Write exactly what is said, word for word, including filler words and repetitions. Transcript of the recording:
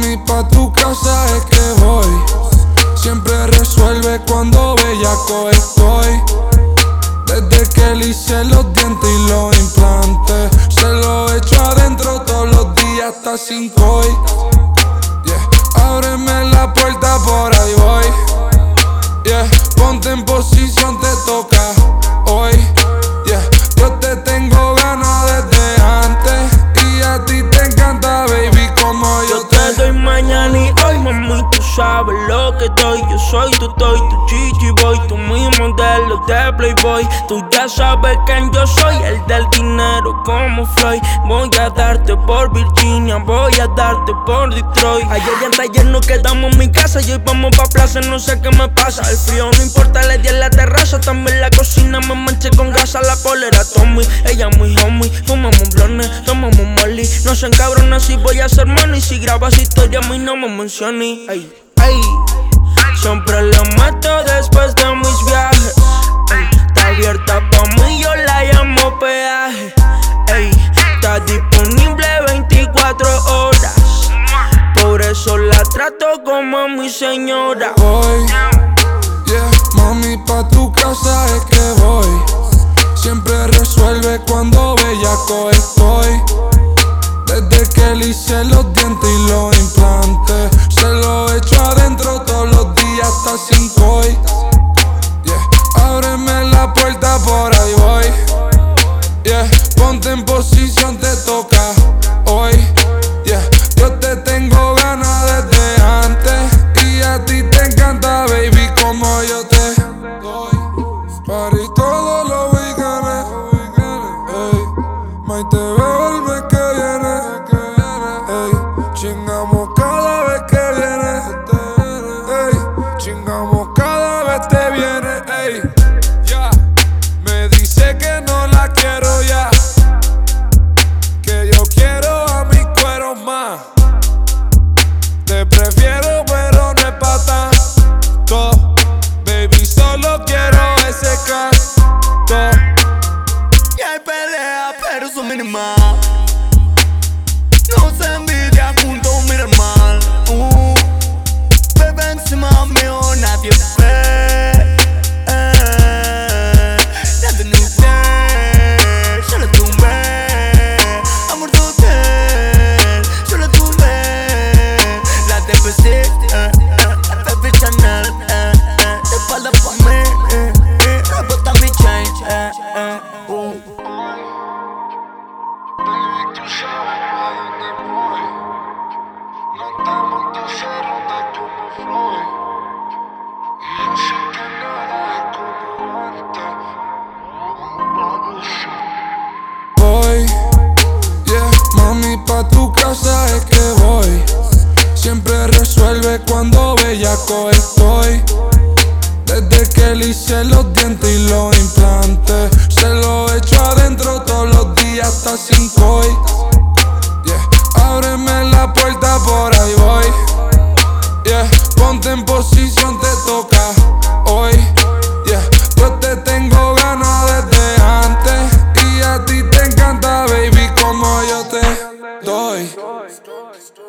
Mami, pa' tu casa es que voy. Siempre resuelve cuando bellaco estoy. Desde que le hice los dientes y los implantes, se lo echo adentro todos los días hasta cinco hoy. Yeah. Ábreme la puerta, por ahí voy. Yeah. Ponte en posición, te toca hoy. Yeah. Yo te tengo ganas desde antes y a ti te encanta, baby, como yo, yo te Yo te doy mañana y hoy, mami, tú sabes lo que doy. Yo soy tu toy, tu chichi boy, tu mi modelo de Playboy. Tú ya sabes quién yo soy, el del dinero como Floyd. Voy a darte por Virginia, voy a darte por Detroit. Ayer y anteayer nos quedamos en mi casa y hoy vamos pa' plaza, no sé qué me pasa. El frío no importa, le di en la terraza. También la cocina me manché con grasa. La polera Tommy, ella muy homie. Fumamos blones, tomamos molly. No se encabrona si voy a ser money. Si grabas historia a mí no me menciones. Ey, ey. Siempre la mato después de mis viajes. Ey, está abierta pa' mí, yo la llamo peaje. Ey, está disponible veinticuatro horas. Por eso la trato como a mi señora. Voy, yeah, mami, pa' tu casa es que voy. Siempre resuelve cuando bellaco estoy. Desde que le hice los dientes y los implantes, se lo echo adentro todos los días hasta cinco hoy. Yeah. Ábreme la puerta, por ahí voy. Yeah. Ponte en posición, te toca hoy. Yeah. Yo te tengo ganas desde antes y a ti te encanta, baby, como yo te doy. Party todos los weekends, ey. May te veo el mes que viene, ey. Chingamos cada vez que viene, ey. Chingamos cada vez te viene, ey. Ya, me dice que no la quiero ya, que yo quiero a mis cueros más. Te prefiero pero no es pa' tanto, baby, solo quiero ese canto. Y hay pelea pero son mínimas. No se envidia junto a mi hermano. uh, Bebé encima mío nadie ve. eh, Nadie nos ve. Yo lo tumbé. Amor total, yo lo tumbé. La D P C, eh, eh, Baby Chanel, eh, eh, de espalda pa' mí, eh, eh, rebota mi chain, eh, eh, uh. Baby, tú sabes pa' dónde voy. No te montes cerro de como Floyd. Y yo sé que nada es como antes. Voy, yeah, mami, pa' tu casa es que voy. Siempre resuelve cuando bellaco estoy. Desde que le hice los dientes y los implantes, se lo echo adentro todos los días hasta cinco hoy. Yeah. Ábreme la puerta, por ahí voy. Yeah. Ponte en posición, te toca hoy. Yeah. Yo te tengo ganas desde antes y a ti te encanta, baby, como yo te doy.